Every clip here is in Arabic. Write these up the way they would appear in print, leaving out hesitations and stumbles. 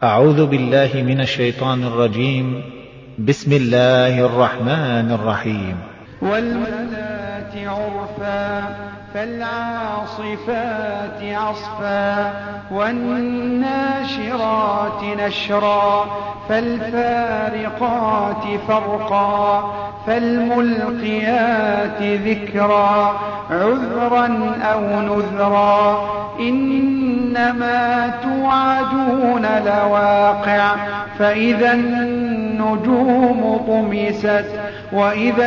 أعوذ بالله من الشيطان الرجيم. بسم الله الرحمن الرحيم. والملات عرفا فالعاصفات عصفا والناشرات نشرا فالفارقات فرقا فالملقيات ذكرا عذرا أو نذرا إنما توعدون لواقع فإذا النجوم طمست وإذا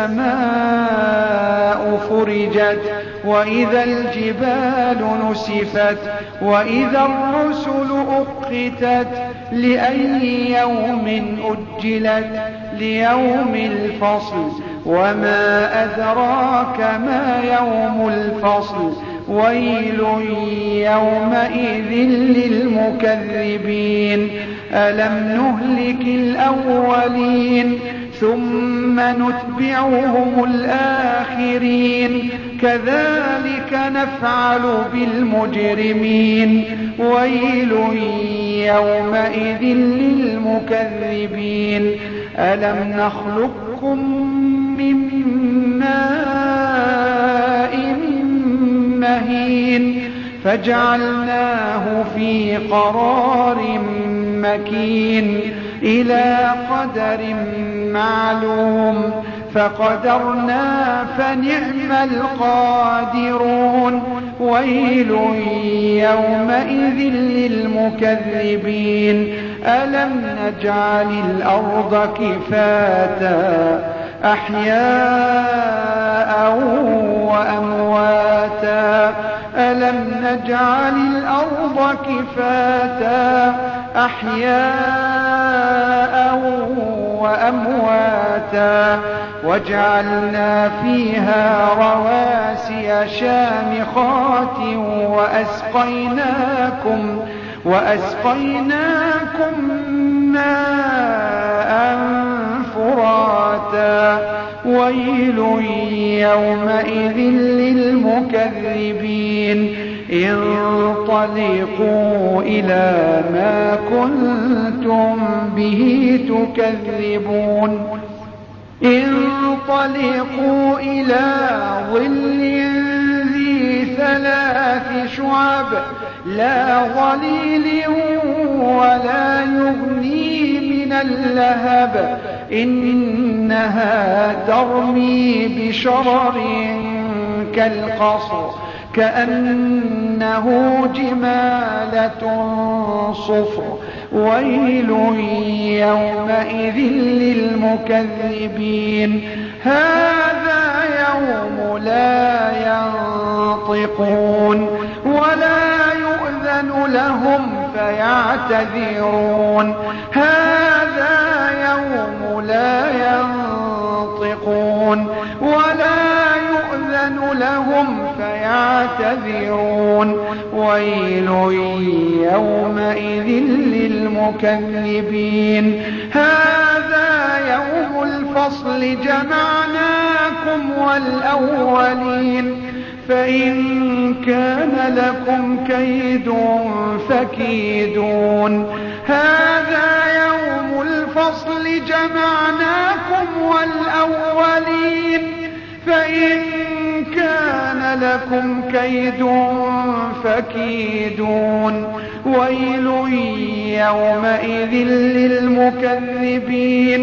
السماء فرجت وإذا الجبال نسفت وإذا الرسل أقتت لأي يوم أجلت ليوم الفصل وما أدراك ما يوم الفصل ويل يومئذ للمكذبين ألم نهلك الأولين ثم نتبعهم الآخرين كذلك نفعل بالمجرمين ويل يومئذ للمكذبين ألم نخلقكم من ماء مهين فجعلناه في قرار مكين إلى قدر معلوم فقدرنا فنعم القادرون ويل يومئذ للمكذبين ألم نجعل الأرض كفاتا أحياء وأمواتا ألم نجعل الأرض كفاتا أحياء وأمواتا وجعلنا فيها رواسي شامخات وأسقيناكم ماء فراتا ويل يومئذ للمكذبين انطلقوا إلى ما كنتم به تكذبون انطلقوا إلى ظل ذي 3 شعب لا ظليل ولا يغني من اللهب إنها ترمي بشرر كالقصر كأنه جمالة صفر ويل يومئذ للمكذبين هذا يوم لا ينطقون ولا يؤذن لهم فيعتذرون هذا يوم لا ينطقون ولا يؤذن لهم فيعتذرون ويل يومئذ للمكذبين هذا يوم الفصل جمعناكم والأولين فإن كان لكم كيد فكيدون هذا يوم الفصل جمعناكم والأولين فإن كان لكم كيد فكيدون ويل يومئذ للمكذبين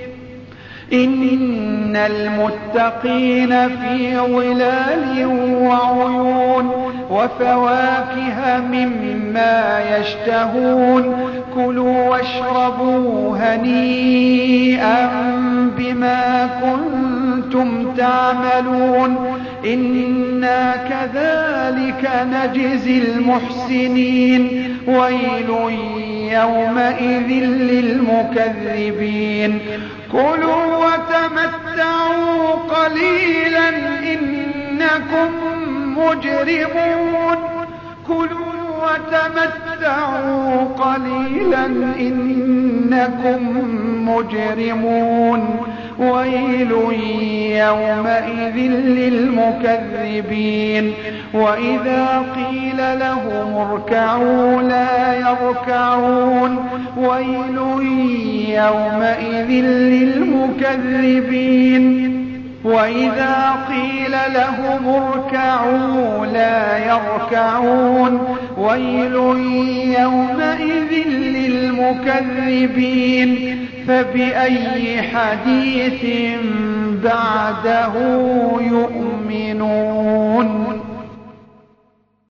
إن المتقين في ظلال وعيون وفواكه مما يشتهون كلوا واشربوا هنيئا بما كنتم تعملون إنا كذلك نجزي المحسنين ويل يومئذ للمكذبين كلوا وتمتعوا قليلا إنكم مجرمون كلوا وتمتعوا قليلا إنكم مجرمون ويل يومئذ للمكذبين وإذا قيل لهم اركعوا لا يركعون ويل يومئذ للمكذبين وإذا قيل لهم اركعوا لا يركعون ويل يومئذ للمكذبين فبأي حديث بعده يؤمنون